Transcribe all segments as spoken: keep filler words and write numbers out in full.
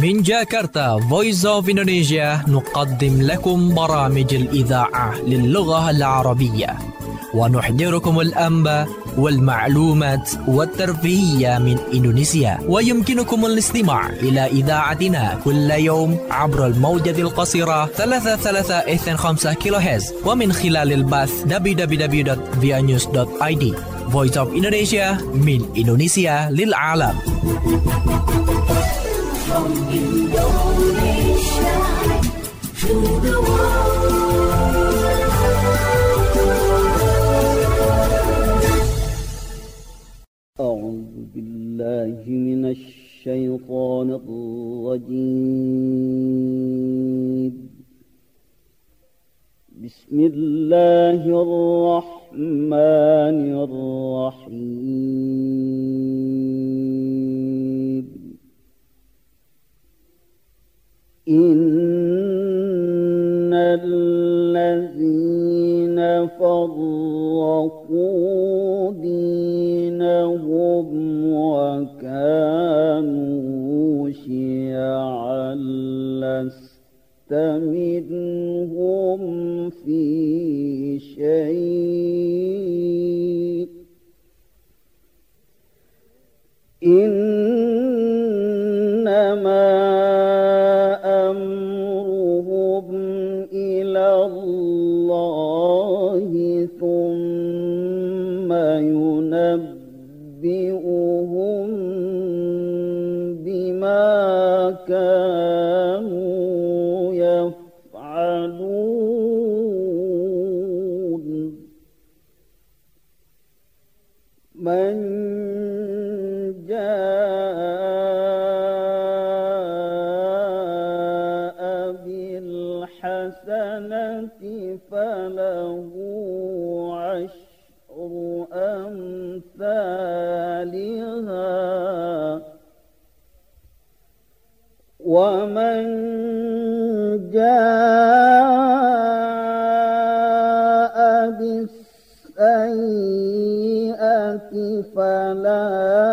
من جاكرتا Voice of Indonesia نقدم لكم برامج الإذاعة للغة العربية ونحضركم الأنباء والمعلومات والترفيهية من إندونيسيا. ويمكنكم الاستماع إلى إذاعتنا كل يوم عبر الموجة القصيرة ثلاثة ثلاثة اثنين خمسة كيلو هرتز ومن خلال البث دبليو دبليو دبليو دوت via news دوت آي دي. Voice of Indonesia من إندونيسيا للعالم. From Indonesia to the world. أعوذ بالله من الشيطان الرجيم. بسم الله الرحمن الرحيم. إن الذين فرقوا دينهم وكانوا شيعا لست منهم في شيء إنما الله ثم ينبئهم بما كانوا يفعلون. من جاء بالحسنة فله عشر أمثالها ومن جاء بالسيئة فلا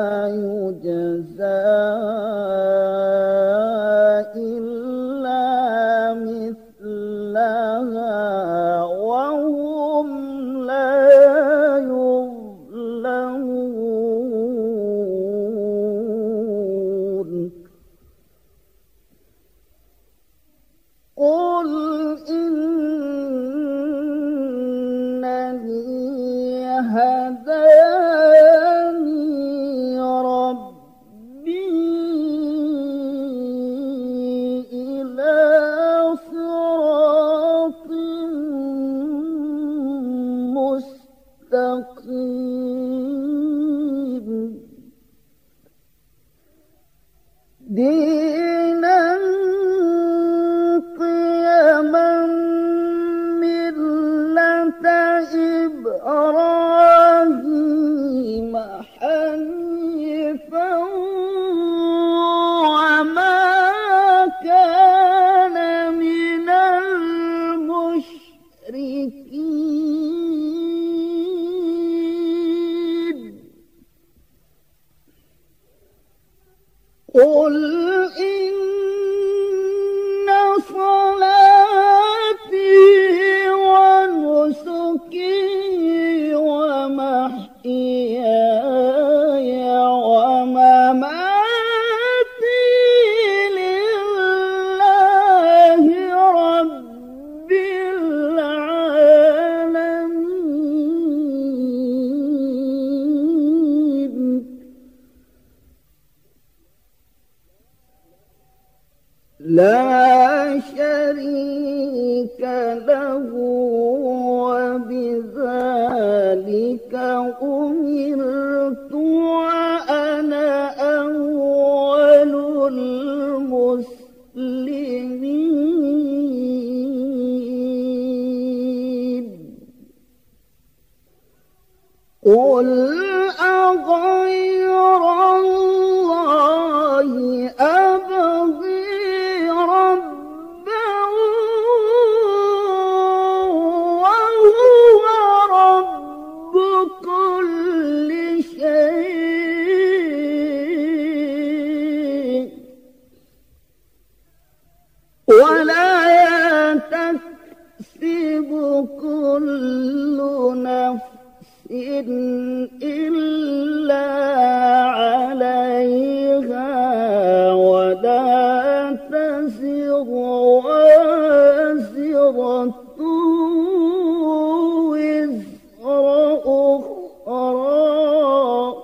يجزى إلا مثلها وهم لا يظلمون. قل إنني هداني ربي إلى صراط مستقيم دينا قيما ملة إبراهيم حنيفا وما كان من المشركين. قل إن صلاتي ونسكي ومحياي ومماتي لله رب العالمين لا شريك له وبذلك أمرت وأنا أول المسلمين. قل أغير الله أبغي ربا وهو رب كل شيء كل نفس إلا عليها ولا تزر وازرة وزر أخرى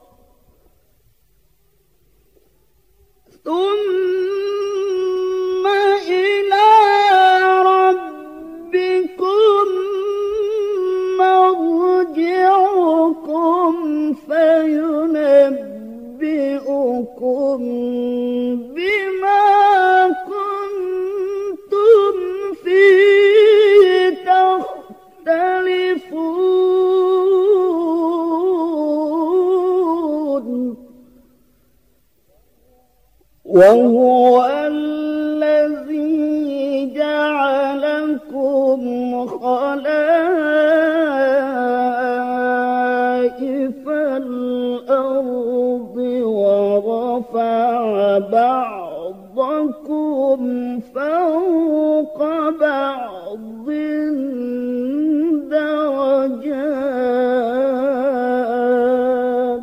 ثم إلى ربكم مرجعكم فينبئكم بما كنتم فيه تختلفون وهو الذي جعلكم خلائف الأرض ورفع بعضكم فوق بعض درجات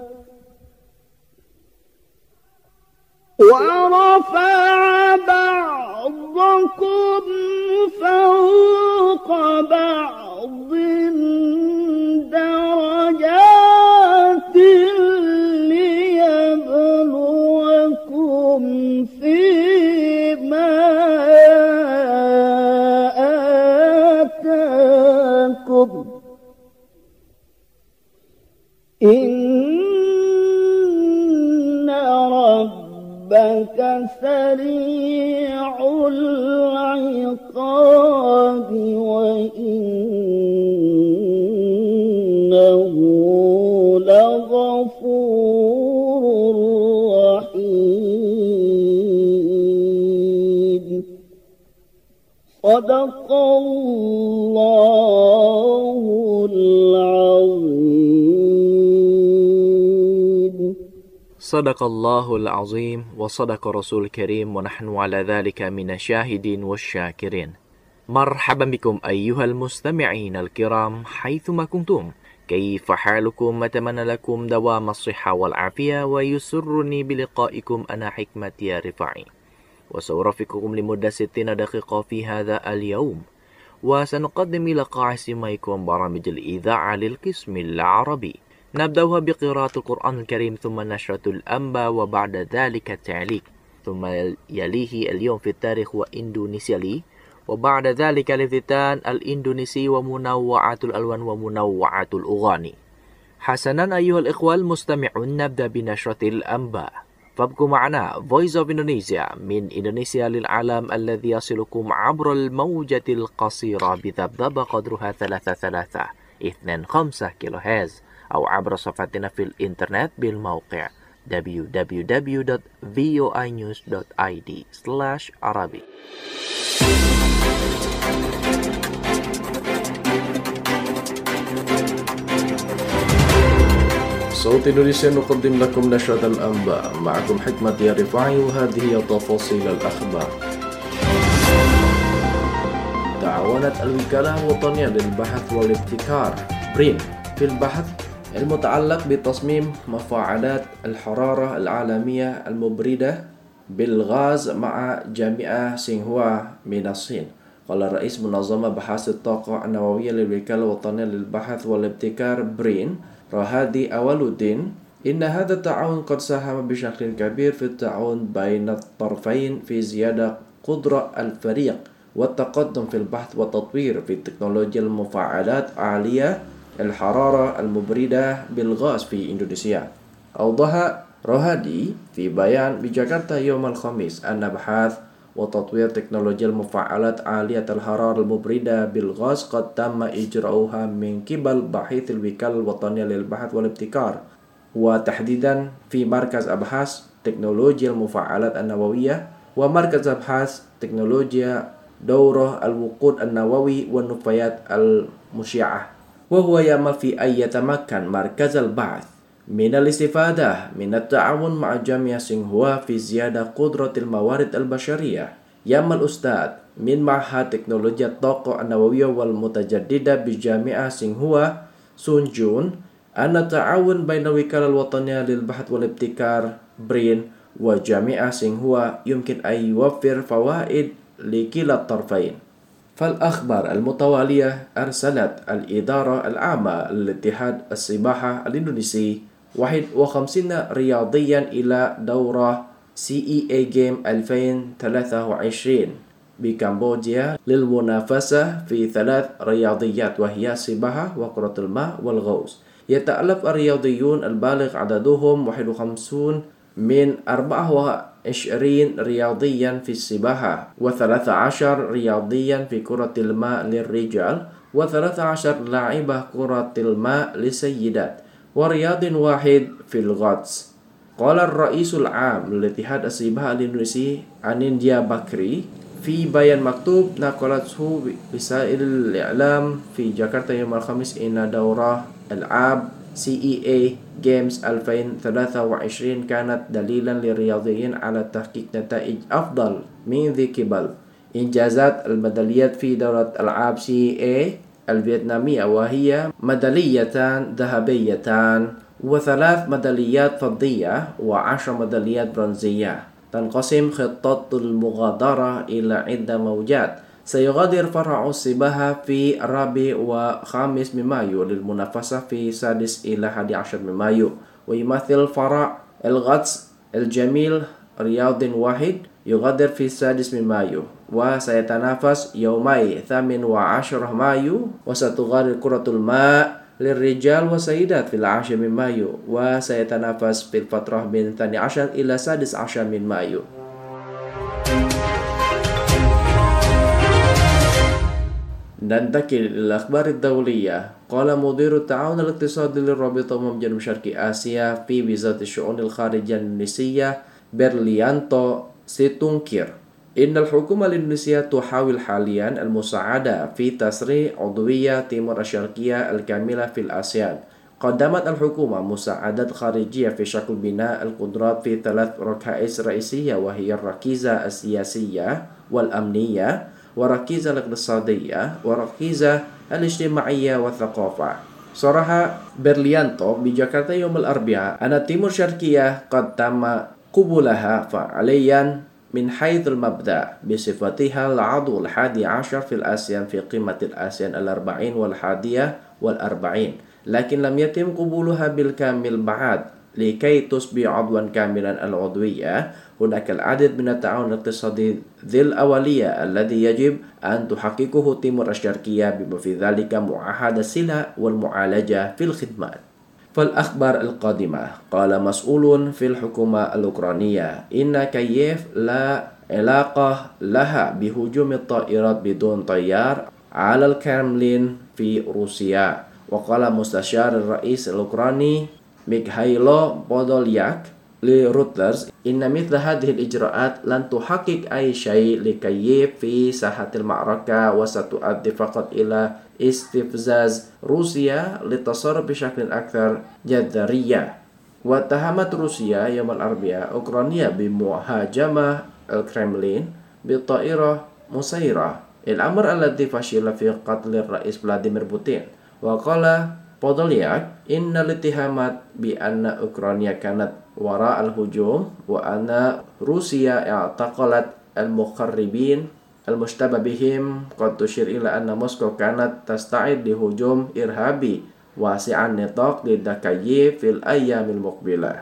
ورفع بعضكم فوق بعض درجات ليبلوكم فيما آتاكم إن ربك سريع العقاب وإنه لغفور رحيم صدق الله العظيم. صدق الله العظيم وصدق رسول الكريم ونحن على ذلك من الشاهدين والشاكرين. مرحبا بكم أيها المستمعين الكرام حيثما كنتم. كيف حالكم؟ أتمنى لكم دوام الصحة والعافية ويسرني بلقائكم أنا حكمة يا رفاعي، وسأرافقكم لمدة ستين دقيقة في هذا اليوم، وسنقدم لقاء سماعكم برامج الإذاعة للقسم العربي. نبدأها بقراءة القرآن الكريم ثم نشرة الأنباء وبعد ذلك التعليق، ثم يليه اليوم في التاريخ وإندونيسيا لي، وبعد ذلك الافتتان الإندونيسي ومنوعات الألوان ومنوعات الأغاني. حسنا أيها الإخوة المستمعون، نبدأ بنشرة الأنباء، فابقوا معنا Voice of Indonesia من إندونيسيا للعالم الذي يصلكم عبر الموجة القصيرة بذبذبة قدرها ثلاثة ثلاثة اثنين خمسة كيلو هرتز، أو عبر صفحتنا في الإنترنت بالموقع دبليو دبليو دبليو دوت في او اي نيوز دوت اي دي سلاش عربي. صوت إندونيسيا نقدم لكم نشرة الأنباء، معكم حكمة يا رفاعي، وهذه هي تفاصيل الأخبار. تعاونت الوكالة الوطنية للبحث والابتكار برين في البحث المتعلق بتصميم مفاعلات الحرارة العالمية المبردة بالغاز مع جامعة سينغهوا من الصين. قال رئيس منظمة بحث الطاقة النووية للوكالة الوطنية للبحث والابتكار برين رهادي أولودين إن هذا التعاون قد ساهم بشكل كبير في التعاون بين الطرفين في زيادة قدرة الفريق والتقدم في البحث والتطوير في تكنولوجيا المفاعلات عالية الحرارة المبردة بالغاز في إندونيسيا. أوضح رهادي في بيان بجاكرتا يوم الخميس أن بحث وتطوير تكنولوجيا المفاعلات عالية الحرارة المبردة بالغاز قد تم إجراؤها من قبل باحث الوكالة الوطنية للبحث والابتكار، وتحديدا في مركز أبحاث تكنولوجيا المفاعلات النووية ومركز أبحاث تكنولوجيا دورة الوقود النووي والنفايات المشعة. وهو يأمل في أن يتمكن مركز البحث من الاستفادة من التعاون مع جامعة سينغهوا في زيادة قدرة الموارد البشرية. يأمل الأستاذ من معهد تكنولوجيا الطاقة النووية والمتجددة بجامعة سينغهوا سون جون أن التعاون بين الوكالة الوطنية للبحث والابتكار برين وجامعة سينغهوا يمكن أن يوفر فوائد لكلا الطرفين. فالأخبار المتوالية أرسلت الإدارة العامة لاتحاد السباحة الإندونيسي واحد وخمسين رياضيا إلى دورة سي إي إيه Game ألفين وثلاثة وعشرين بكمبوديا للمنافسة في ثلاث رياضيات وهي السباحة وكرة الماء والغوص. يتألف الرياضيون البالغ عددهم واحد وخمسين من أربعة وعشرين رياضيا في السباحة وثلاثة عشر رياضيا في كرة الماء للرجال وثلاثة عشر لاعبة كرة الماء للسيدات ورياض واحد في الغطس. قال الرئيس العام لاتحاد السباحة الإندونيسي أنindya Bakri في بيان مكتوب نقلته وسائل الإعلام في جاكرتا يوم الخميس إن دورة ألعاب سي إي إيه Games ألفين وثلاثة وعشرين كانت دليلا للرياضيين على تحقيق نتائج أفضل من ذي قبل إنجازات الميداليات في دورة ألعاب سي إي إيه الفيتنامية وهي ميداليتان ذهبيتان وثلاث ميداليات فضية وعشر ميداليات برونزية. تنقسم خطة المغادرة إلى عدة موجات. سيغادر فرع السباحة في الرابع وخامس من مايو للمنافسة في سادس إلى حادي عشر من مايو، ويمثل فرع الغطس الجميل رياض واحد يغادر في السادس من مايو وسيتنافس يومي ثامن وعشر مايو، وستغادر كرة الماء للرجال والسيدات في العاشر من مايو وسيتنافس في الفترة من الثاني عشر إلى السادس عشر من مايو. ننتقل إلى الأخبار الدولية. قال مدير التعاون الاقتصادي للرابطة أمم جنوب شرقي آسيا في وزارة الشؤون الخارجية الإندونيسية برليانتو سيتونكير إن الحكومة الإندونيسية تحاول حاليا المساعدة في تسريع عضوية تيمور الشرقية الكاملة في الآسيان. قدمت الحكومة مساعدات خارجية في شكل بناء القدرات في ثلاث ركائز رئيسية وهي الركيزة السياسية والأمنية وركيزة الاقتصادية وركيزة الاجتماعية والثقافة. صرح برليانتو بجاكرتا يوم الأربعاء أن تيمور الشرقية قد تم قبولها فعليا من حيث المبدأ بصفتها العضو الحادي عشر في الآسيان في قمة الآسيان الأربعين والحادية والأربعين، لكن لم يتم قبولها بالكامل بعد. لكي تصبح عضوا كاملا العضوية هناك العديد من التعاون الاقتصادي ذي الأولية الذي يجب أن تحققه تيمور الشرقية بما في ذلك معاهدة السلع والمعالجة في الخدمات. فالأخبار القادمة. قال مسؤول في الحكومة الأوكرانية إن كييف لا علاقة لها بهجوم الطائرات بدون طيار على الكرملين في روسيا. وقال مستشار الرئيس الأوكراني ميخايلو بودولياك لرويترز إن مثل هذه الإجراءات لن تحقق أي شيء لكييف في ساحة المعركة وستؤدي فقط إلى استفزاز روسيا للتصرف بشكل أكثر جذرية. واتهمت روسيا يوم الأربعاء أوكرانيا بمهاجمة الكرملين بالطائرة مسيرة، الأمر الذي فشل في قتل الرئيس فلاديمير بوتين. وقال بودولياك إن الاتهامات بأن أوكرانيا كانت وراء الهجوم وأن روسيا اعتقلت المخربين المشتبه بهم قد تشير إلى أن موسكو كانت تستعد لهجوم إرهابي واسع النطاق ضد كييف في الأيام المقبلة.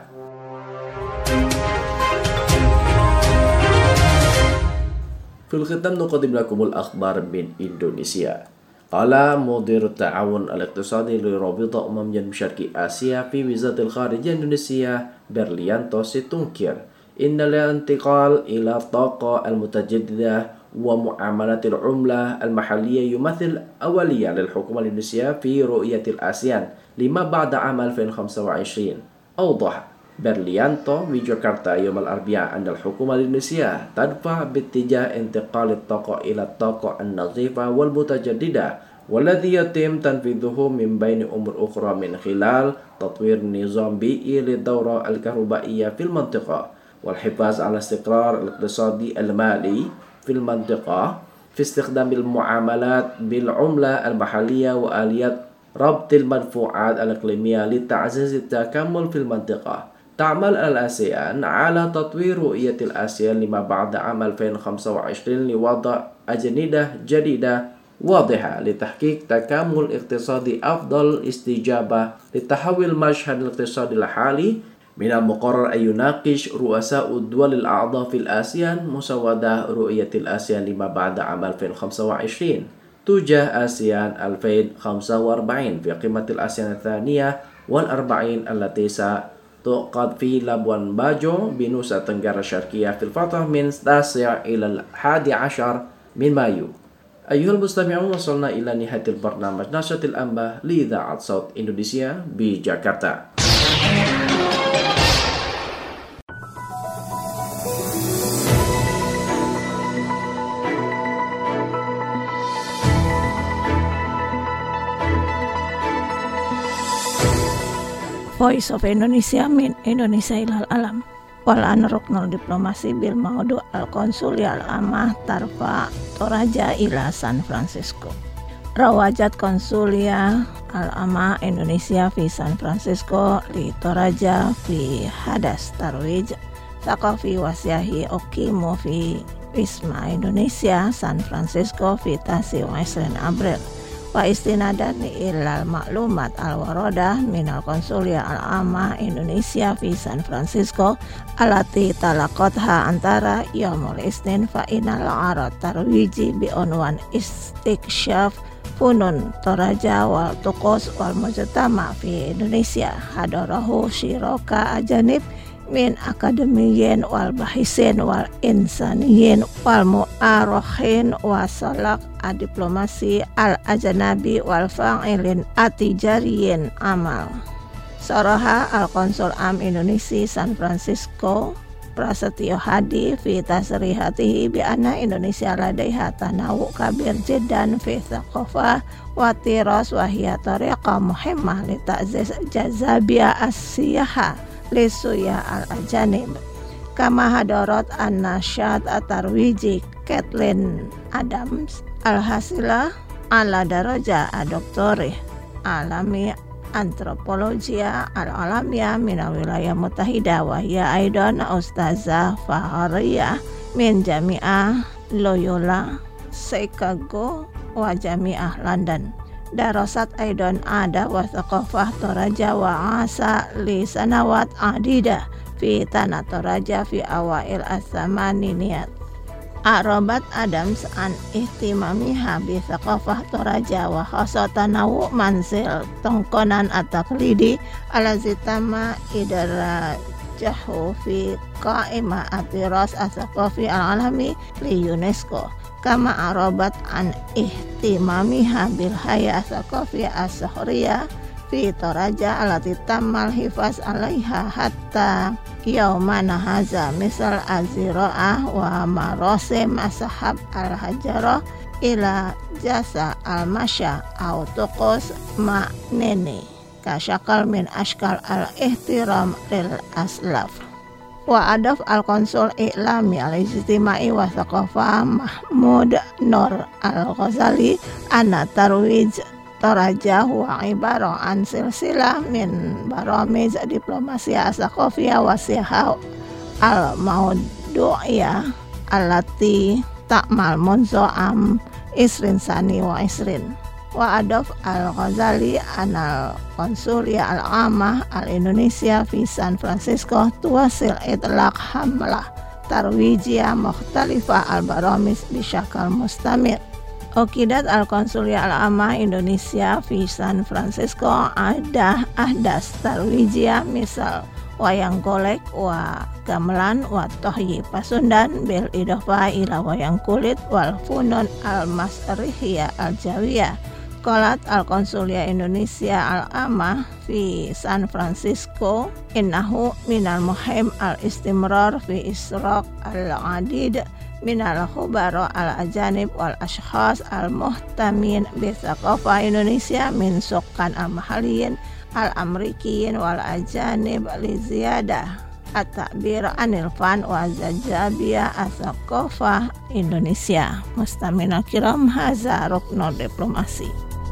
في الختام نقدم لكم الأخبار من إندونيسيا. قال مدير التعاون الاقتصادي لرابطة أمم جنوب شرقي آسيا في وزارة الخارجية الإندونيسية برليانتو سيتونكير إن الانتقال إلى الطاقة المتجددة ومعاملات العملة المحلية يمثل أولية للحكومة الإندونيسية في رؤية الآسيان لما بعد عام ألفين وخمسة وعشرين. أوضح برليانتو في جاكرتا يوم الأربعاء أن الحكومة الإندونيسية تدفع باتجاه انتقال الطاقة إلى الطاقة النظيفة والمتجددة، والذي يتم تنفيذه من بين أمور أخرى من خلال تطوير نظام بيئي للدورة الكهربائية في المنطقة والحفاظ على الاستقرار الاقتصادي المالي في المنطقة في استخدام المعاملات بالعملة المحلية وآليات ربط المدفوعات الإقليمية لتعزيز التكامل في المنطقة. تعمل الآسيان على تطوير رؤية الآسيان لما بعد عام ألفين وخمسة وعشرين لوضع أجندة جديدة واضحة لتحقيق تكامل اقتصادي أفضل استجابة لتحول المشهد الاقتصادي الحالي. من المقرر أن يناقش رؤساء الدول الأعضاء في الآسيان مسودة رؤية الآسيان لما بعد عام ألفين وخمسة وعشرين تجاه آسيان ألفين وخمسة وأربعين في قمة الآسيان الثانية والأربعين التي ستعقد في لابوان باجو بنوسا تنغرا الشرقية في الفترة من التاسع إلى الحادي عشر من مايو. أيها المستمعون، وصلنا إلى نهاية البرنامج نشرة الأنباء لإذاعة صوت إندونيسيا بجاكرتا. Voice of Indonesia min Indonesia ilal alam. Walan ruknul diplomasi bil maudu al-konsul al-amah tarfa Toraja ila San Francisco. Rawajat konsulia al-amah Indonesia fi San Francisco li Toraja fi hadas tarwij saqafi wasyahi okimu fi Wisma Indonesia San Francisco fi tasi wa isrin April. Wa istinadan ilal maklumat al-warodah minal konsulia al-amah Indonesia fi San Francisco alati talaqotha antara yaumul isnin fa inal arad tarwiji bi unwan istiksyaf funun Toraja wal tuqus wal mujtama fi Indonesia hadarahu syiroka ajanib min akademiyin wal bahisin wal insaniyin wal mu'arokhin wasalak adiplomasi al ajanabi wal fa'ilin atijariyin amal. Soroha al-konsul am Indonesia San Francisco Prasetyo Hadi fi tasrihatihi bi anna Indonesia ladaiha tanawu kabir jiddan fi thaqafah wa tiras wa hiya tariqa muhimmah li ta'ziz jazabiyah as-siyaha lisuya al-ajanib. Kama hadarat an-nasyad at-tarwiji Kathleen Adams al-hasilah ala daraja ad-doktorih alami antropologia al-alamiyah minal wilayah mutahida wa hiya aidan ustazah fahariyah min jami'ah Loyola Chicago wa jami'ah London. Darasat aidan ada wa thaqafah Toraja wa asa li sanawat adida fi tanah Toraja fi awail as-samaniniyat. Arabat Adams an ihtimamiha bi thaqafah Toraja wa khasatan nawu manzil tongkonan at-taqlidi alazi tama idarajahu fi qaimah atiras as-thaqafi al-alami li UNESCO. Kama arabat an ihtimamiha bil haya thaqafi as-sahriyah fi Toraja alati tamal hifaz alaiha hatta yaumana haza misal azira'ah wa marosim asahab al-hajarah ila jasa al-masya au tuqus ma'neni kasyakal min ashkal al-ihtiram lil aslaf. Wa adaf al-konsul i'lami al-ijtimai wa thaqafah Mahmud Nur al-Ghazali anna tarwij Toraja wa ibarah an silsilah min baramij diplomasi as-saqafiyah wa siha al-mawdu'iyah allati ta'mal munzo am isrin sani wa isrin. Wa adaf al-Ghazali anal konsulia al-amah al-Indonesia fi San Francisco tuwasil itlaq hamlah tarwijiyah mukhtalifah al-baramis bisyakal mustamir. Okidat al-konsulia al-amah Indonesia fi San Francisco ada ahdas tarwijiyah misal wayang golek wa gamelan wa tohyi pasundan bil idofa ila wayang kulit wal funun al-masrihiyah al-jawiyah. Qalat al-konsulia Indonesia al-amah fi San Francisco innahu minal muhim al-istimrar fi israq al-adid minal khubara al-ajanib wal ashkhas al-muhtamin bi thaqafah Indonesia min sukan al-mahaliyin al-amrikiyin wal ajanib li ziyadah At-Ta'bir Anil Fan wa Zajabiyah As-Saqafah Indonesia. Mustamina kiram, haza ruknul diplomasi.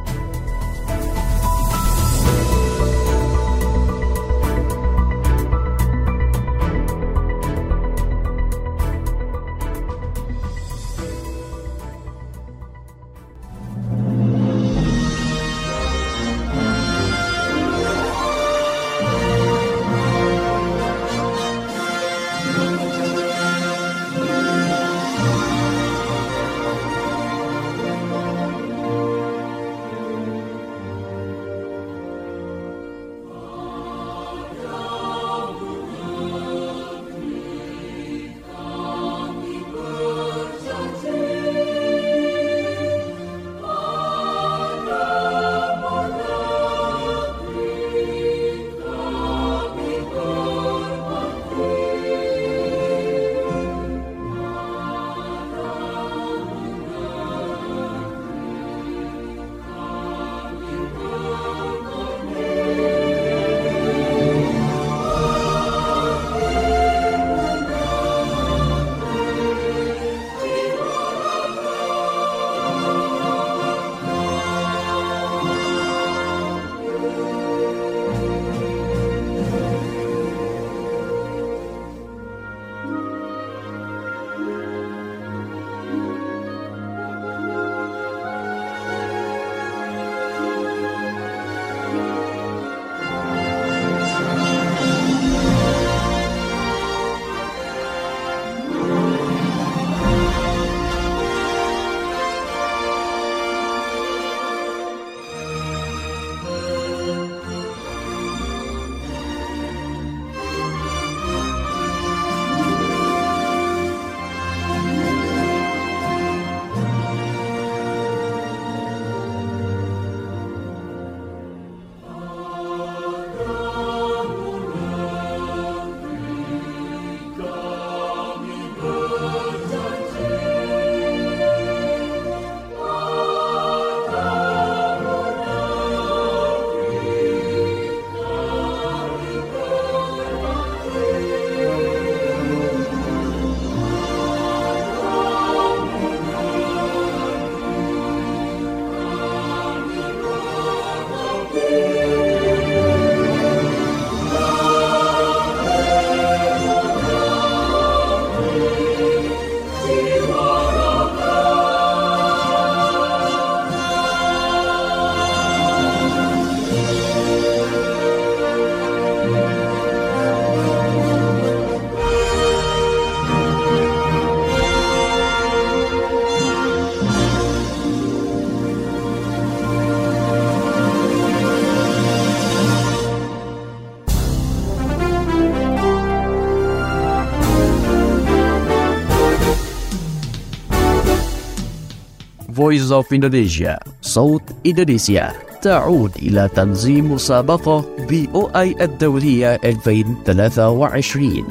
Voice of Indonesia, صوت إندونيسيا، تعود إلى تنظيم مسابقة بي أو آي الدولية ألفين وثلاثة وعشرين.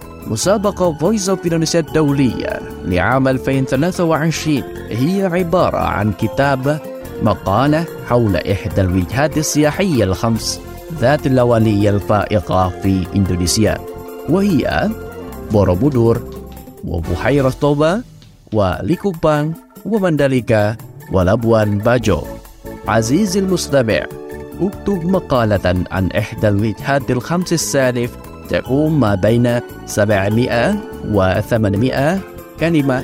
مسابقة Voice of Indonesia الدولية لعام ألفين وثلاثة وعشرين هي عبارة عن كتابة مقالة حول إحدى الوجهات السياحية الخمس ذات الأولية الفائقة في إندونيسيا، وهي بوروبودور وبحيرة توبا وليكوبان ومندليكا ولابوان باجو. عزيزي المستمع، اكتب مقالة عن إحدى الوجهات الخمس السالف تقوم ما بين سبعمائة وثمانمائة كلمة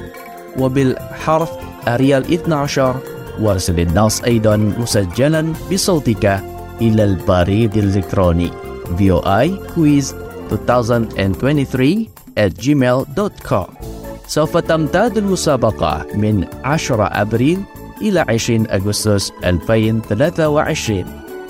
وبالحرف أريال اثني عشر. وارسل النص أيضا مسجلا بصوتك إلى البريد الإلكتروني في أو آي كويز ألفين وثلاثة وعشرين at gmail dot com. سوف تمتد المسابقة من عشرة أبريل إلى عشرين أغسطس ألفين وثلاثة وعشرين.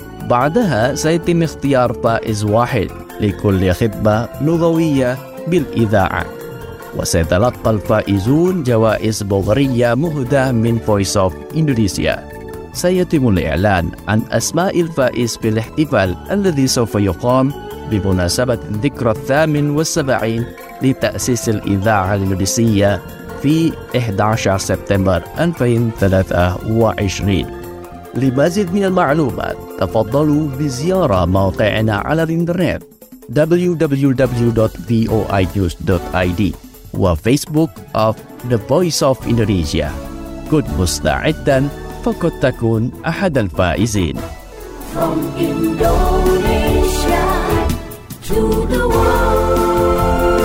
بعدها سيتم اختيار فائز واحد لكل خدمة لغوية بالإذاعة، وسيتلقى الفائزون جوائز بورية مهداة من Voice of Indonesia. سيتم الإعلان عن أسماء الفائز في الاحتفال الذي سوف يقام بمناسبة الذكرى الثامن والسبعين لتأسيس الإذاعة الإندونيسية في أحد عشر سبتمبر ألفين وثلاثة وعشرين. لمزيد من المعلومات تفضلوا بزيارة موقعنا على الإنترنت w w w dot voinews dot i d وفيسبوك of The Voice of Indonesia. كن مستعدا فقد تكون أحد الفائزين. From Indonesia to the world.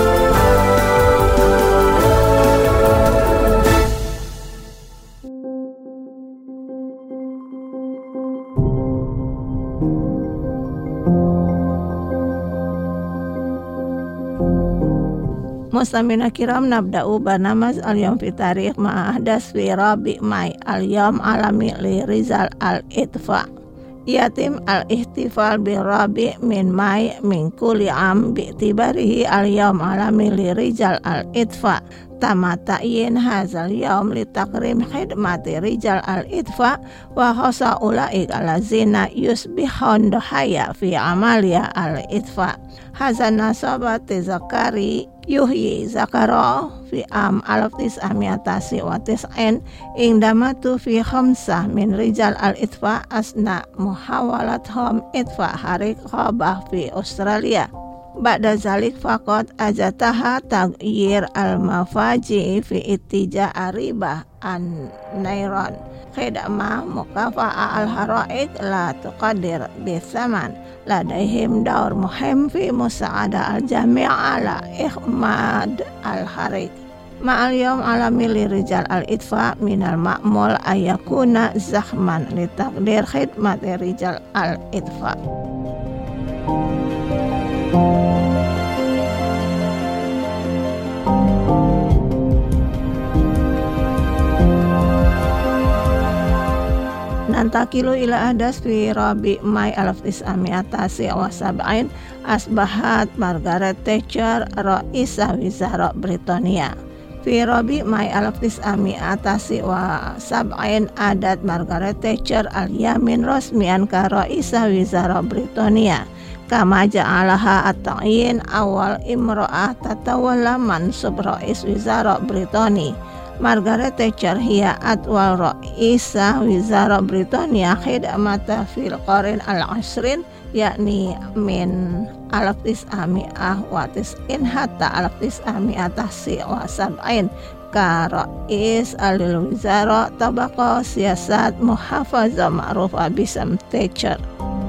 Mustamina kiram nabda'u barnamaj al-yawm fi tarikh ma'ahdas fi Rabi' Mai al-yawm alami li Rizal al-Itfa. Yatim al-ihtifal bi Rabi' min Mai min kulli am bi'tibarihi al-yawm alami li Rizal al-Itfa. Tama ta'yin hazal yawm li takrim khidmati Rizal al-Itfa wa khasa ulaik alazina yusbihun dohaya fi amalia al-Itfa. Hazan nasabati zakari yuhyi zakaro fi am alaf tis'amiatasi wa tis'in indamatu fi khamsah min rijal al-itfa asna muhawalathum itfa harik khabah fi Australia. Ba'da zalik faqad ajataha tagyir al-mafaji fi ittija aribah an nairon khidmah mukafa'a al-haraid la tuqadir bisaman ladaihim daur muhim fi musa'ada al-jami' ala ikhmad al-harik. Ma'al yawm alami li rijal al-itfa minal ma'mul ayakuna zahman li taqdir khidmat rijal al-itfa. Nantakilu ila adas fi Rabi' Mai alaf tis'amiatasi wa sab'in asbahat Margaret Thatcher Raisah Wizara Britania. Fi Rabi' Mai alaf tis'amiatasi wa sab'in adat Margaret Thatcher al-yamin rasmian ka Raisah Wizara Britania. Kama ja'alaha at-ta'yin awal imra'ah tatawalla mansub Rais Wizara Britani. Margaret Thatcher hiya atwal Raisah Wizara Britania khidmata fil qarin al-ashrin yakni min alaf tis'ami'ah wa tis'in hatta alaf tis'ami'atasi wa sab'in ka Rais al-Wizara tabaqa siyasat muhafazah ma'rufah bisam Thatcher.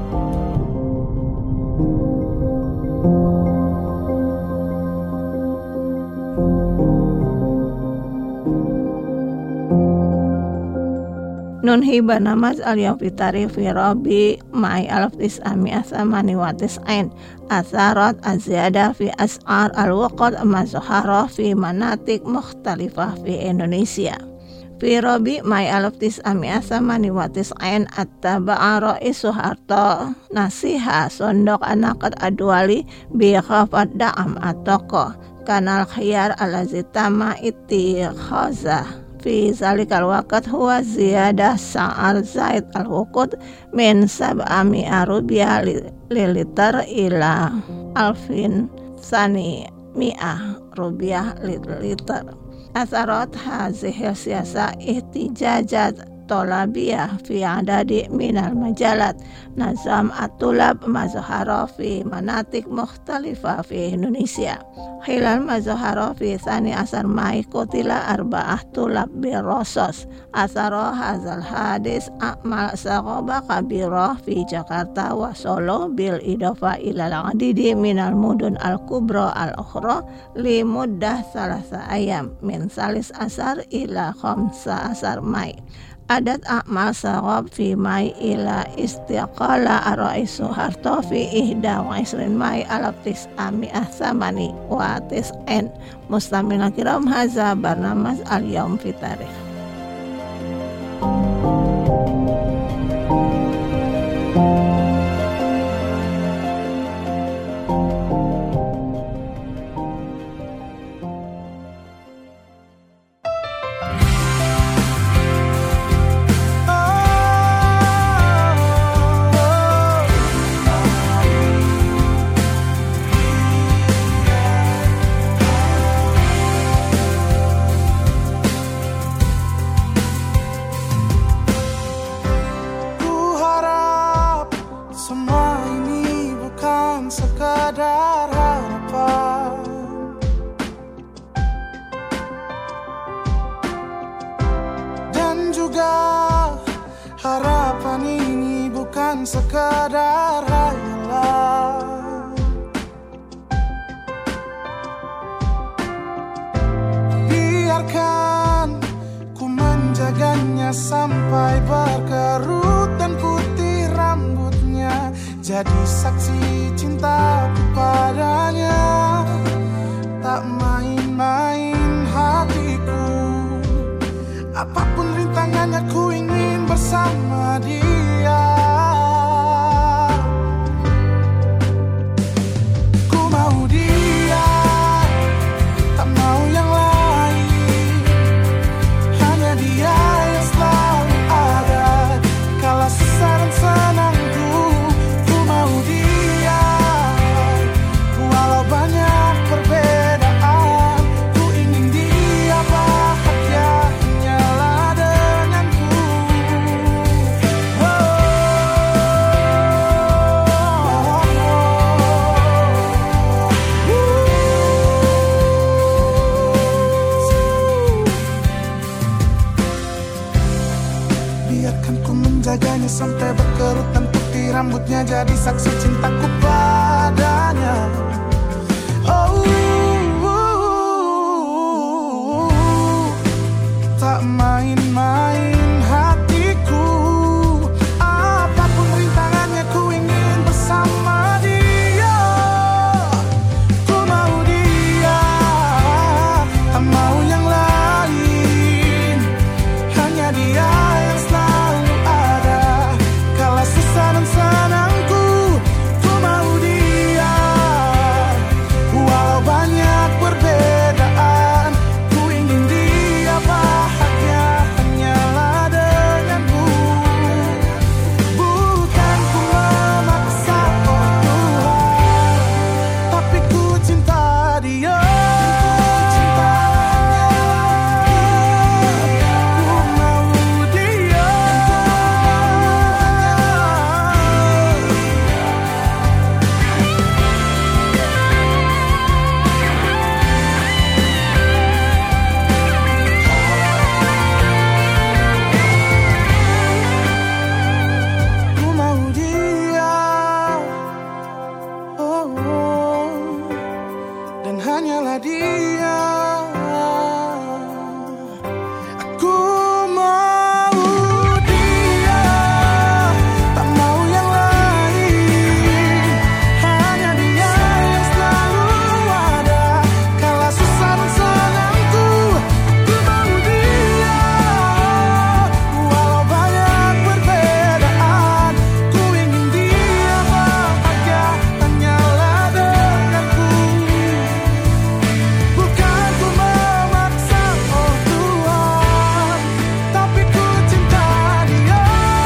Nunhi barnamaj al-yawm fi tarikh fi Rabi' Mai alaf tis'ami'ah thamani wa tis'in atharat az-ziyadah fi as'ar al-waqt ma-zuhara fi manatik mukhtalifah fi Indonesia. Fi Rabi' Mai alaf tis'ami'ah thamani wa tis'in attaba'a Rais Soeharto nasiha sondok anakat adwali bi khafad da'am atoko kanal khiyar alazi tama ittikhazah fi zalikal waqt huwa ziyadah sa'ar zaid al-wuqud min sab'ami'a rupiah liter ila alfin sani mi'ah rupiah liter. Atharat hazih siyasa ihtijajat tolabiyah fi adadi minal majalat nazam at-tulab mazhara fi manatik mukhtalifah fi Indonesia. Hilal mazhara fi thani asar Mai kutila arba'ah tulab birosos. Athara hazal hadis a'mal saghaba kabirah fi Jakarta wa Solo bil idafa ilal adidi minal mudun al-kubra al-ukhra li muddah salasa ayam min salis asar ila khamsa asar Mai. Adat a'mal saghab fi Mai ila istiqala Rais Soeharto fi ihda wa isrin Mai alaf tis'ami'ah thamani wa tis'in. Mustamina kiram haza barnamaj al-yawm fi tarikh. sekadar hayalan. Biarkan ku menjaganya sampai berkerut dan putih rambutnya, jadi saksi cintaku padanya. Tak main-main hatiku, apapun rintangannya ku ingin bersama dia. Ku mau dia, tak mau yang lain. Hanya dia yang selalu ada kala susah dan senangku. Ku mau dia, walau banyak perbedaan. Ku ingin dia bahagia hanyalah denganku. Oh, biarkan ku menjaganya sampai berkerut dan putih rambutnya, jadi saksi cintaku padanya. Oh, tak main-main hatiku, apapun rintangannya ku ingin bersama dia. Ku mau dia, tak mau yang lain. Hanya dia yang selalu ada kala susah dan senangku. Ku mau dia, walau banyak perbedaan. Ku ingin dia bahagia hanyalah denganku. Bukan ku memaksa, oh Tuhan, tapi ku cinta dia. Ku mau dia. Ku mau dia, oh, oh, dan hanyalah dia. Aku mau dia, tak mau yang lain. Hanya dia yang selalu ada kala susah dan senangku. Ku mau dia, walau banyak perbedaan. Ku ingin dia bahagia hanyalah denganku. Bukan ku memaksa, oh Tuhan, tapi ku cinta dia.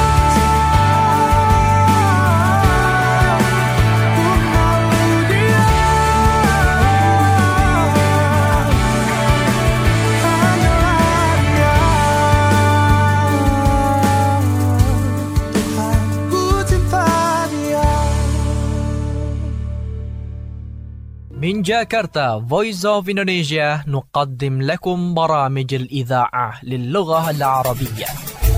Ku mau dia, hanyalah dia. Tuhan, ku cinta dia. من جاكرتا Voice of Indonesia نقدم لكم برامج الإذاعة للغة العربية.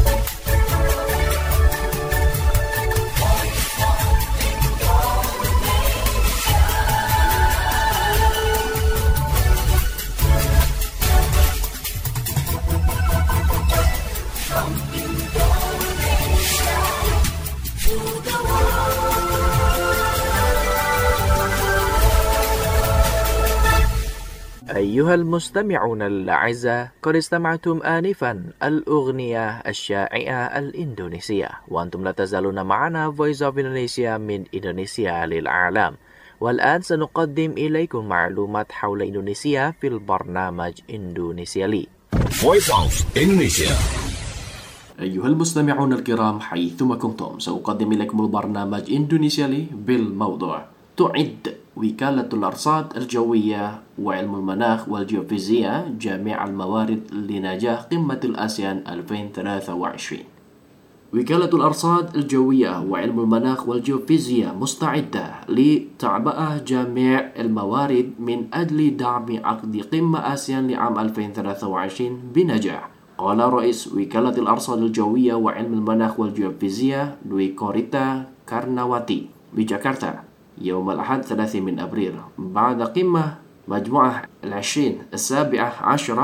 أيها المستمعون الأعزاء، قد استمعتم آنفا الأغنية الشائعة الإندونيسية، وأنتم لا تزالون معنا Voice of Indonesia من إندونيسيا للعالم. والآن سنقدم إليكم معلومات حول إندونيسيا في البرنامج إندونيسيا لي. Voice of Indonesia. أيها المستمعون الكرام حيثما كنتم، سأقدم إليكم البرنامج إندونيسيا لي بالموضوع: تعد وكالة الأرصاد الجوية وعلم المناخ والجيوفيزياء جميع الموارد لنجاح قمة الآسيان ألفين وثلاثة وعشرين. وكالة الأرصاد الجوية وعلم المناخ والجيوفيزياء مستعدة لتعبئة جميع الموارد من أجل دعم عقد قمة آسيان لعام ألفين وثلاثة وعشرين بنجاح. قال رئيس وكالة الأرصاد الجوية وعلم المناخ والجيوفيزياء دوي كوريتا Karnawati بجاكرتا يوم الأحد ثلاثين من أبريل بعد قمة مجموعة العشرين السابعة عشرة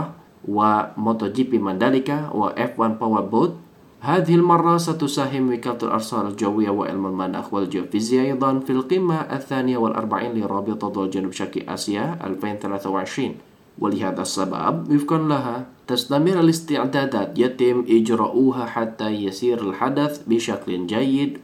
وموتو جي بي مانداليكا و إف واحد باور بوت. هذه المرة ستساهم وكالة الأرصاد الجوية وعلم المناخ والجيوفيزياء أيضا في القمة الثانية والأربعين لرابطة دول جنوب شرق آسيا ألفين وثلاثة وعشرين، ولهذا السبب وفقا لها تستمر الاستعدادات يتم إجراؤها حتى يسير الحدث بشكل جيد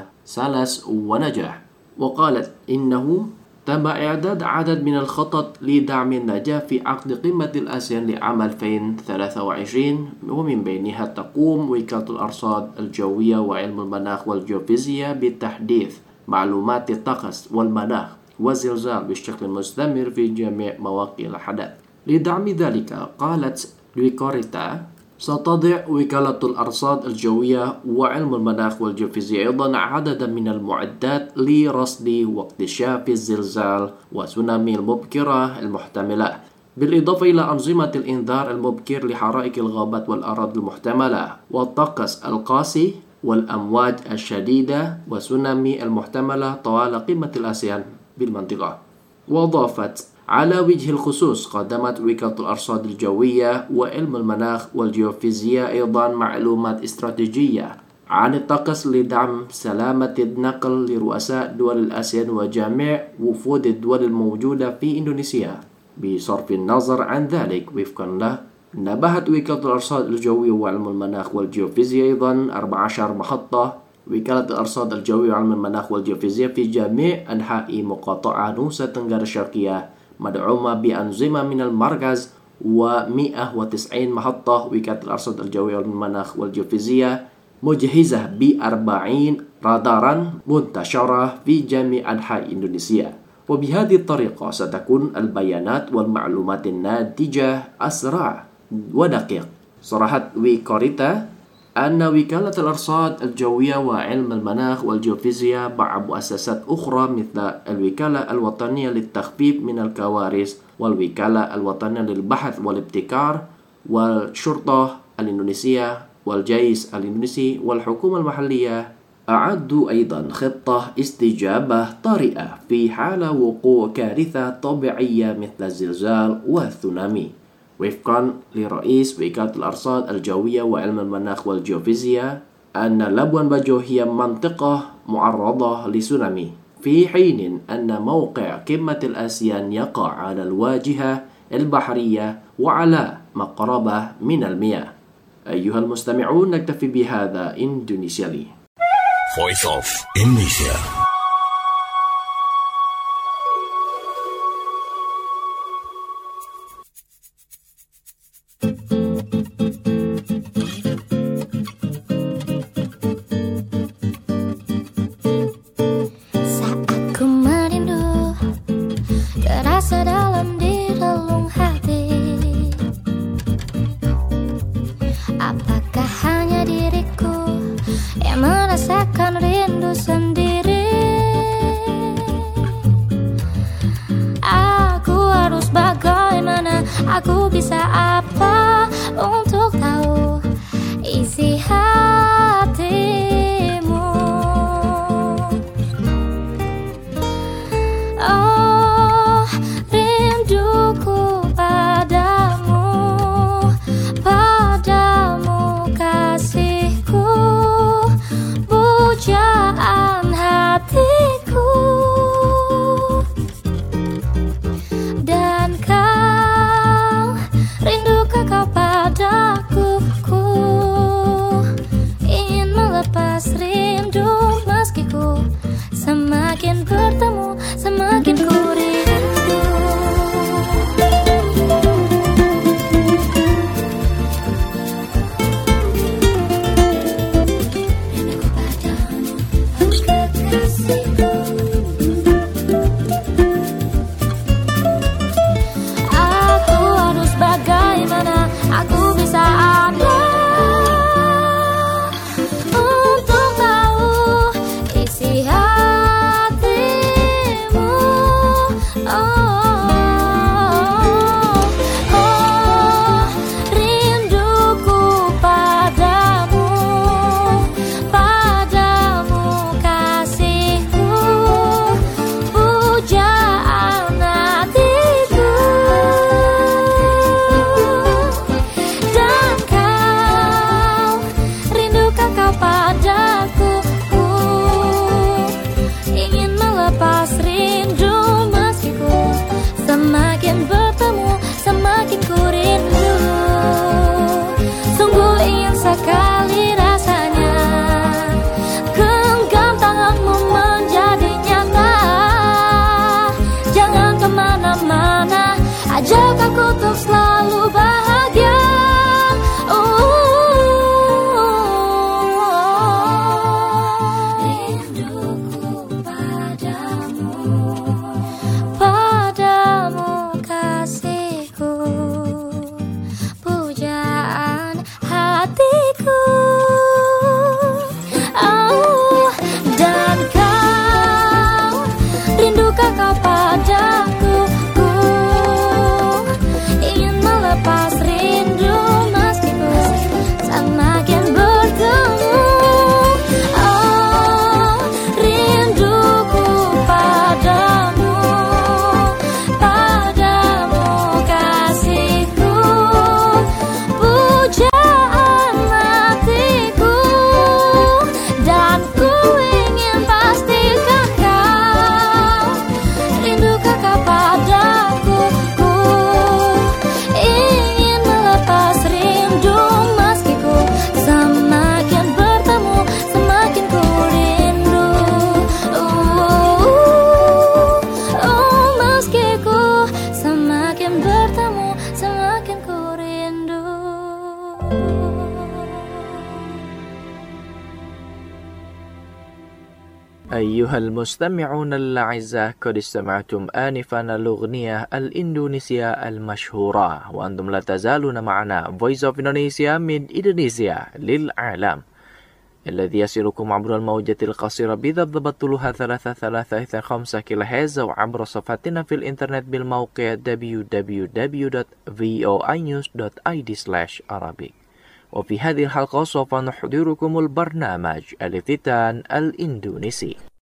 وسلس ونجاح. وقالت إنه تم إعداد عدد من الخطط لدعم النجاح في عقد قمة الآسيان لعام ألفين وثلاثة وعشرين، ومن بينها تقوم وكالة الأرصاد الجوية وعلم المناخ والجيوفيزياء بتحديث معلومات الطقس والمناخ والزلزال بشكل مستمر في جميع مواقع الحدث. لدعم ذلك قالت لويكوريتا ستضع وكالة الأرصاد الجوية وعلم المناخ والجيوفيزياء أيضا عددا من المعدات لرصد واكتشاف الزلزال وتسونامي المبكرة المحتملة، بالإضافة إلى أنظمة الإنذار المبكر لحرائق الغابات والأراضي المحتملة والطقس القاسي والأمواج الشديدة وتسونامي المحتملة طوال قمة الآسيان بالمنطقة. وأضافت على وجه الخصوص قدمت وكالة الأرصاد الجوية وعلم المناخ والجيوفيزياء أيضا معلومات استراتيجية عن الطقس لدعم سلامة النقل لرؤساء دول الآسيان وجميع وفود الدول الموجودة في إندونيسيا. بصرف النظر عن ذلك وفقا له نبهت وكالة الأرصاد الجوية وعلم المناخ والجيوفيزياء أيضا أربعة عشر محطة وكالة الأرصاد الجوية وعلم المناخ والجيوفيزياء في جميع أنحاء مقاطعة نوسا تنغر الشرقية مدعومة بأنظمة من المركز ومئة وتسعين محطة وكالة الأرصاد الجوية والمناخ والجيوفيزياء مجهزة بأربعين رادارا منتشرة في جميع أنحاء إندونيسيا. وبهذه الطريقة ستكون البيانات والمعلومات الناتجة أسرع ودقيق. صرحت ويكوريتا أن وكالة الأرصاد الجوية وعلم المناخ والجيوفيزياء مع مؤسسات أخرى مثل الوكالة الوطنية للتخفيف من الكوارث والوكالة الوطنية للبحث والابتكار والشرطة الإندونيسية والجيش الإندونيسي والحكومة المحلية أعدوا أيضا خطة استجابة طارئة في حال وقوع كارثة طبيعية مثل الزلزال والتسونامي. وفقا لرئيس وكالة الأرصاد الجوية وعلم المناخ والجيوفيزياء أن لابوان باجو هي منطقة معرضة لتسونامي، في حين أن موقع قمة الآسيان يقع على الواجهة البحرية وعلى مقربة من المياه. أيها المستمعون نكتفي بهذا إندونيسيا لي. Voice of Indonesia. Aku bisa apa untuk tahu isi hatimu? Oh, rinduku padamu, padamu kasihku, pujaan hatiku. Dan kau rindukan kau padaku, ku ingin melepas rindu meski ku semakin bertemu, semakin ku rindu. Rinduku padamu, kekasihku. Bagaimana aku bisa ada untuk tahu isi hatimu? kakak padaku. Ku ingin melepas rindu meski ku semakin bertemu. Oh, rinduku padamu, padamu kasihku, pujaan hatiku, dan ku ingin pastikan kau rindu kakak padaku. Ku ingin melepas rindu meski ku semakin bertemu, semakin ku rindu. Uh, uh, meski ku semakin bertemu, semakin ku rindu. أيها المستمعون الأعزاء، قد استمعتم آنفا الأغنية الإندونيسية المشهورة، وأنتم لا تزالون معنا Voice of Indonesia من إندونيسيا للعالم، الذي يصلكم عبر الموجة القصيرة بضبط طولها ثلاثة ثلاثة خمسة كيلو هرتز، وعبر صفحتنا في الإنترنت بالموقع دبليو دبليو دبليو دوت فوي نيوز دوت آي دي سلاش عربي. وفي هذه الحلقة سوف نحضركم البرنامج الافتتان الإندونيسي.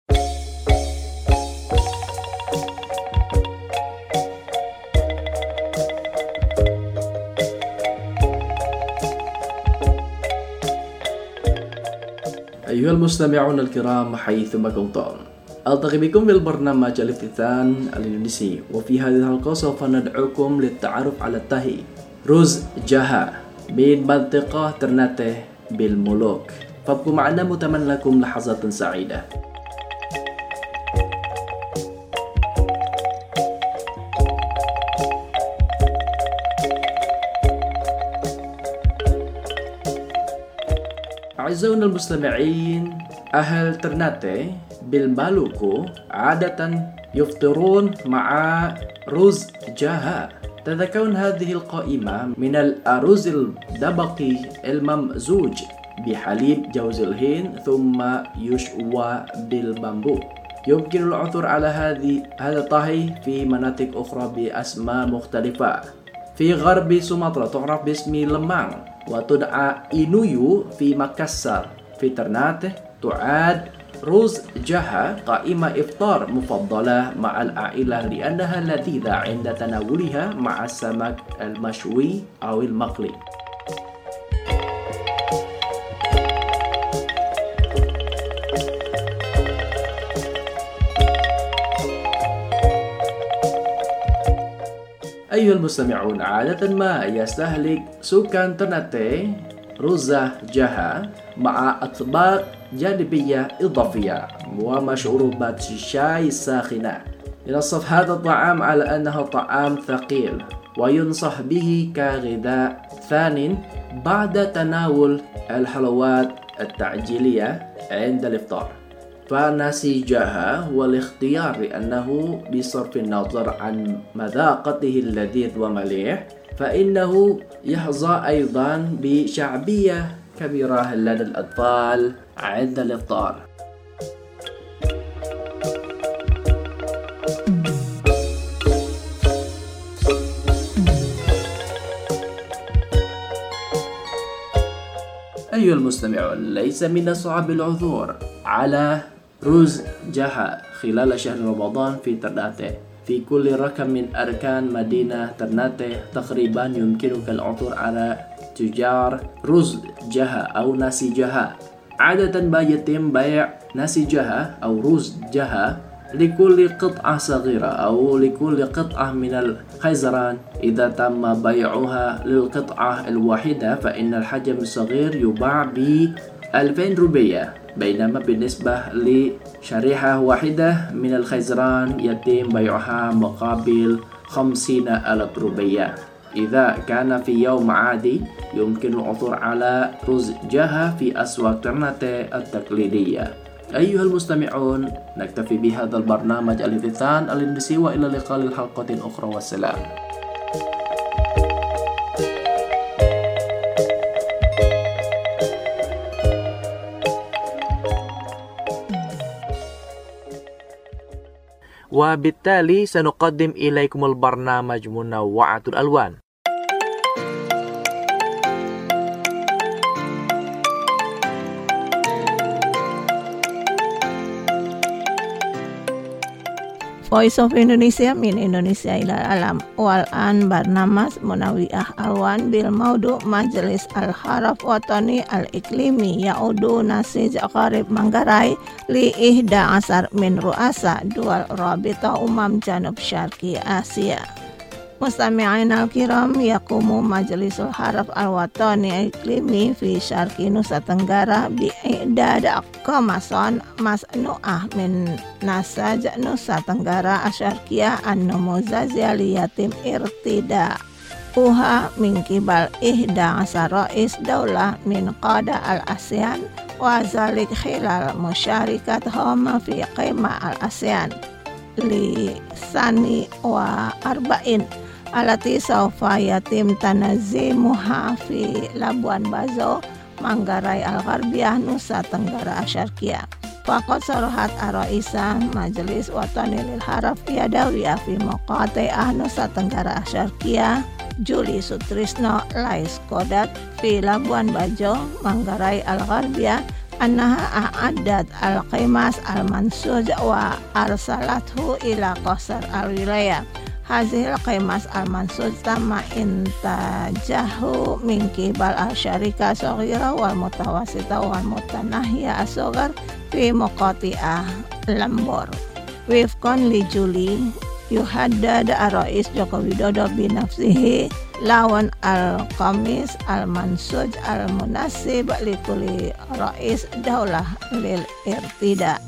أيها المستمعون الكرام حيثما كنتم، ألتقي بكم في البرنامج الافتتان الإندونيسي، وفي هذه الحلقة سوف ندعوكم للتعرف على التاهي روز جاها من منطقة ترناته بالمولوك. فابقوا معنا متمنى لكم لحظات سعيدة. أعزائنا المستمعين، أهل ترناته بالمالوكو عادة يفطرون مع رز جاها. تتكون هذه القائمة من الأرز الدبقي الممزوج بحليب جوز الهند ثم يشوى بالبامبو. يمكن العثور على هذه هذا الطهي في مناطق أخرى بأسماء مختلفة. في غرب سومطرة تعرف باسم لمang، وتدعى إنويو في مكسر. في ترناته تعاد روز جاها قائمة إفطار مفضلة مع العائلة لأنها لذيذة عند تناولها مع السمك المشوي أو المقلي. أيها المستمعون، عادة ما يستهلك سكان ترناته روزة جاها مع أطباق جانبية إضافية ومشروبات شاي ساخنة. ينصف هذا الطعام على أنه طعام ثقيل وينصح به كغذاء ثان بعد تناول الحلويات التعجيلية عند الإفطار. فناسي جاها هو الاختيار لأنه بصرف النظر عن مذاقته اللذيذ ومليح، فإنه يحظى أيضا بشعبية كبيرة لدى الأطفال عند الإفطار. أيها المستمعون، ليس من الصعب العثور على روز جاها خلال شهر رمضان في ترناته. في كل ركن من أركان مدينة ترناته تقريبا يمكنك العثور على تجار رز جاها أو ناسي جاها. عادة ما يتم بيع ناسي جاها أو رز جاها لكل قطعة صغيرة أو لكل قطعة من الخيزران. إذا تم بيعها للقطعة الواحدة فإن الحجم الصغير يباع ب ألفين روبية، بينما بالنسبة لشريحة واحدة من الخيزران يتم بيعها مقابل خمسين ألف روبية. إذا كان في يوم عادي يمكن العثور على رز جاها في أسواق ترناته التقليدية. أيها المستمعون، نكتفي بهذا البرنامج الافتتان الإندونيسي، وإلى اللقاء للحلقة أخرى، والسلام. وبالتالي سنقدم إليكم البرنامج منوعة الألوان. Voice of Indonesia min Indonesia ila alam wal an barnamas munawiah alwan bil maudu Majelis al-Haraf Watani al-Iklimi yaudu nasij qarib Manggarai li ihda asar min ru'asa dual rabita umam janub syarqi Asia. Mustami'in al-kiram yaqumu Majlisul Haraf al-Watani al-Iklimi fi syarqi Nusa Tenggara bi'idad qamason masnu'ah min nasaj Nusa Tenggara asyarqiyah an-numuzaziyah liyatim irtida uha min kibal ihda asar rais daulah min qada al-ASEAN wa zalik khilal musyarikat homa fi qima al-ASEAN li sani wa arba'in alati saufa yatim tanazimuha fi Labuan Bajo Manggarai Al-Gharbiyah Nusa Tenggara Asyarqiyah. Faqad sarahat ar-Raisa Majelis Watani lil Haraf Yadawiyah fi Muqati'ah Nusa Tenggara Asyarqiyah Juli Sutrisno Lais Kodat fi Labuan Bajo Manggarai Al-Gharbiyah annaha a'addat al-qimas al-mansuj wa arsalathu ila qasar al-wilayah. Hazil qimas al-mansuj tama intajahu min kibal al-syarika saghira wal mutawasita wal mutanahya as-saghar fi muqati'ah Lembor. Wifqan li Juli yuhaddad ar-Rais Joko Widodo binafsihi lawan al-qamis al-mansuj al-munasib li kulli rais daulah lil irtida.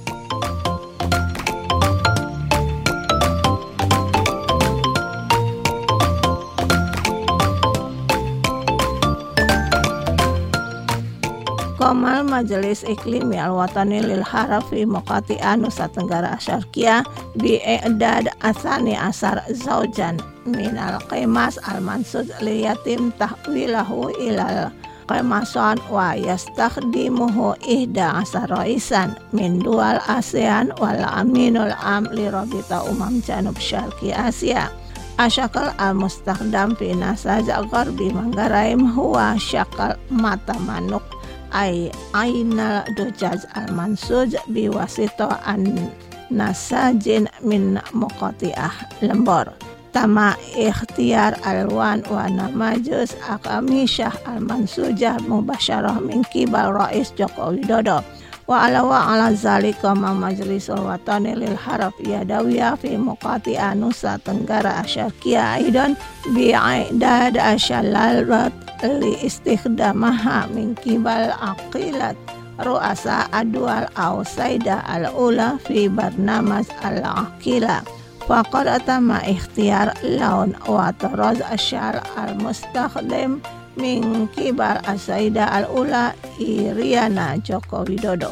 Komal Majelis Iklimi Al-Watani lil Haraf fi Muqati'ah Nusa Tenggara Asyarqiyah bi i'dad atsani asar zaujan min al-qimas al-mansud li yatim tahwilahu ilal qimasan wa yastakhdimuhu ihda asar raisan min dual ASEAN wal aminul am li rabita umam janub syarqi Asia. Asyakal al-mustakhdam fi nasaj gharbi Manggarai huwa syakal mata manuk ay ainal dujaj al-mansuj biwasito an nasajin min muqati'ah Lembor. Tama ikhtiyar alwan wa namajus akamisyah al-mansujah mubasyarah min kibal Rais Joko Widodo. Wa ala wa ala zalika ma Majlisul Watani lil Haraf Yadawiyah fi Muqati'ah Nusa Tenggara Asyarqiyah aidan bi'idad asyalalat li istikhdamaha min kibal aqilat ru'asa adwal aw saida al-ula fi barnamas al-aqila. Faqad atama ikhtiyar laun wa taraz asyar al-mustakhdim min kibal as-saida al-ula Iriana Joko Widodo.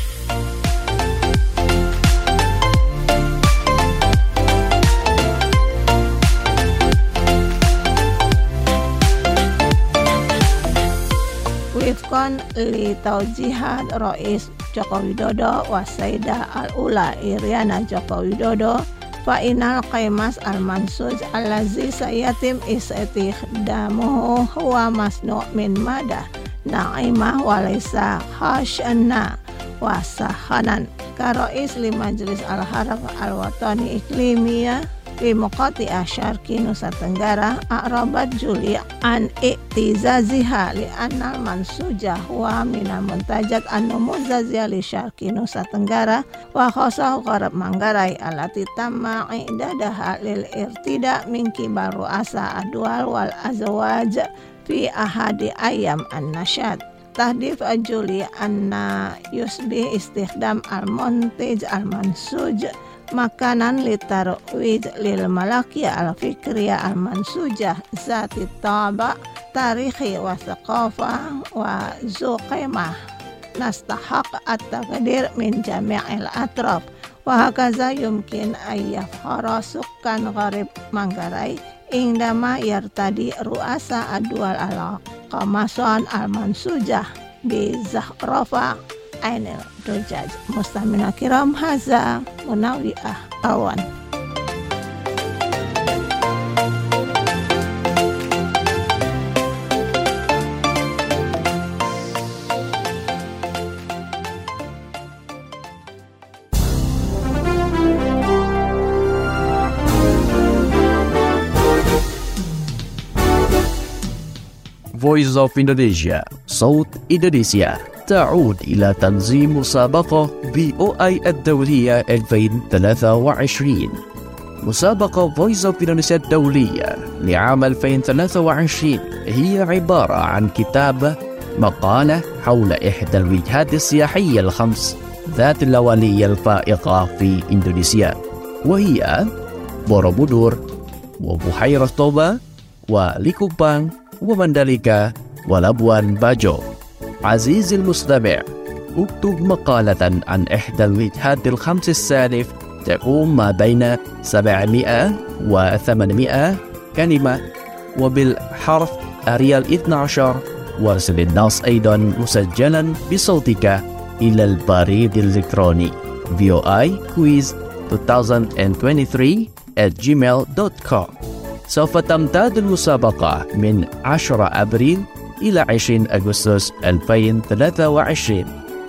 Wifqan li taujihat Rais Joko Widodo wa Saida al-Ula Iriana Joko Widodo fa inal qimas al-mansuj allazi sayatim istikhdamuhu huwa masnu' min madah na'imah wa laysa khashanna wa sahanan ka Rais li Majlis al-Haraf al-Watani Iklimiyah fi Muqati'ah Syarqi Nusa Tenggara a'rabat Juli an i'tizaziha li annal mansujah wa minal muntajat an-numuzaziyah li Syarqi Nusa Tenggara wa khosahu qarab Manggarai alati tamma i'dadaha lil irtida min kibar ru'asa adwal wal azwaj fi ahadi ayam an-nasyad. Tahdif Juli anna yusbi istikhdam al-muntij al-mansuj makanan litarwid lil malakiyah al-fikriyah al-mansujah zati taba tarikhi wa thaqafah wa zuqimah nastahaq at-taqdir min jami'il atraf wa hakaza yumkin ayyafhara sukkan gharib Manggarai indama yartadi ru'asa adwal al-qamasan al-mansujah bi zahrafa Ainil Dujaj. Mustamina kiram haza munawi'ah awan. Voice of Indonesia, صوت إندونيسيا، تعود إلى تنظيم مسابقة بي أو آي الدولية ألفين وثلاثة وعشرين. مسابقة Voice of Indonesia الدولية لعام ألفين وثلاثة وعشرين هي عبارة عن كتابة مقالة حول إحدى الوجهات السياحية الخمس ذات اللوالية الفائقة في إندونيسيا، وهي بوروبودور وبحيرة توبا وليكوبان ومندليكا ولابوان باجو. عزيزي المستمع، اكتب مقالة عن إحدى الوجهات الخمس السالف تقوم ما بين سبعمائة وثمانمائة كلمة وبالحرف أريال اثني عشر، وارسل النص أيضا مسجلا بصوتك إلى البريد الإلكتروني في أو آي كويز ألفين وثلاثة وعشرين at gmail dot com. سوف تمتد المسابقة من عشرة أبريل إلى عشرين أغسطس ألفين وثلاثة وعشرين.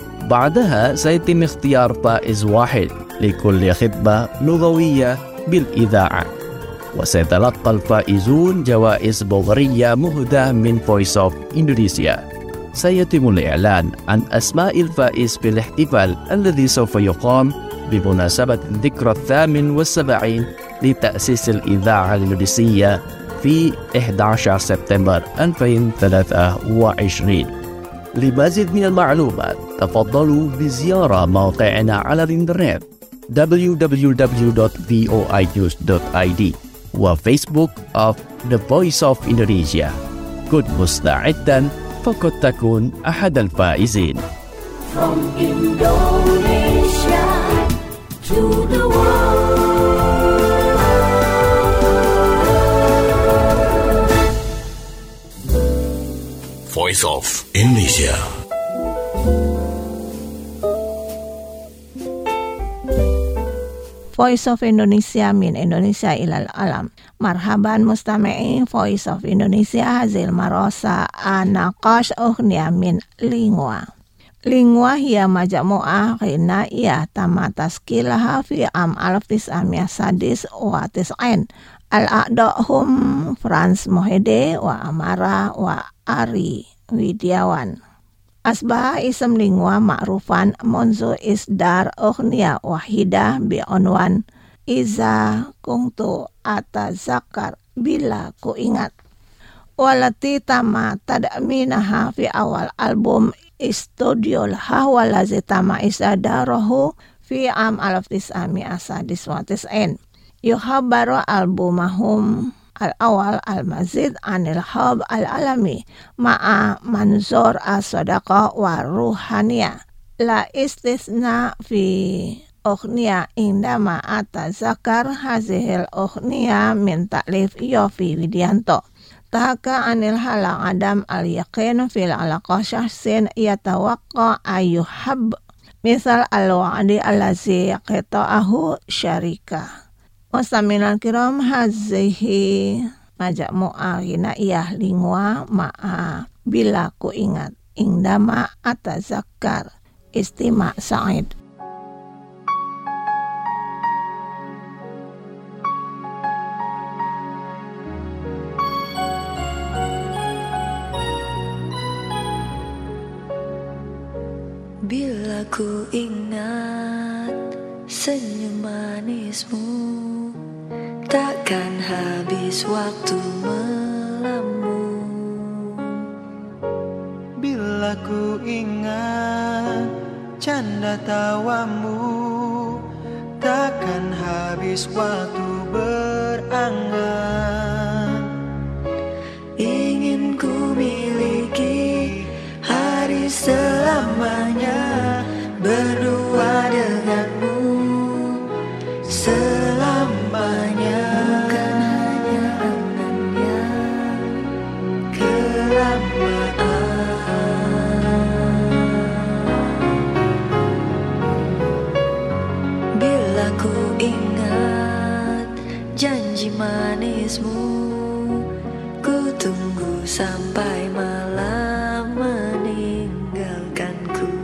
بعدها سيتم اختيار فائز واحد لكل خطبة لغوية بالإذاعة، وسيتلقى الفائزون جوائز بورية مهداة من Voice of Indonesia. سيتم الإعلان عن أسماء الفائز في الاحتفال الذي سوف يقام بمناسبة الذكرى الثامن والسبعين لتأسيس الإذاعة الإندونيسية في أحد عشر سبتمبر ألفين وثلاثة وعشرين. لمزيد من المعلومات تفضلوا بزيارة موقعنا على الإنترنت دبليو دبليو دبليو دوت في أو آي نيوز دوت آي دي وفيسبوك of The Voice of Indonesia. كن مستعدا فقد تكون أحد الفائزين. From Indonesia to the world. Voice of Indonesia. Voice of Indonesia min Indonesia ilal alam. Marhaban mustami'in Voice of Indonesia hazil marasa anaqash ughniya min lingua. Lingua hiya majmu'ah ghina'iyah tama taskilaha fi am alaf tis'amiyah sadis wa tis'ain. Al-a'da'hum Franz Mohede wa Amara wa Ari Widiawan. Asbah ism lingua ma'rufan munzu isdar ughniya wahidah bi'unwan iza kuntu atazakar bila ku ingat. Walati tama tad'minaha fi awal album Studio laha walazi tama isadarohu fi am alaf tis'amiyah sadis wa tis'ain. Yuhabaru albumahum al-awal al-mazid anil hub al-alami ma'a manzur as-sadaqa wa ruhaniya la istisna fi ughniya indama atazakar hazihil ughniya min ta'lif Yofi Widianto tahaka anil halang adam al-yaqin fil alaqah syahsin yatawaqqa ayyuhab misal al-wa'adi allazi yaqita'ahu syarika. Mustamilan kiram hazihi majmu'ah ghina'iyah lingua ma'a bila ku ingat indama atazakkar istima' sa'id. Bila ku ingat senyum manismu, takkan habis waktu melamun. Bila ku ingat canda tawamu, takkan habis waktu berangan. Ingin ku miliki hari selamanya, berdua denganmu selamanya. Bukan hanya angan-angan kelamaan. Bila ku ingat janji manismu, ku tunggu sampai malam meninggalkanku.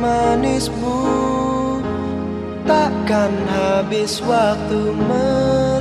Takkan habis waktu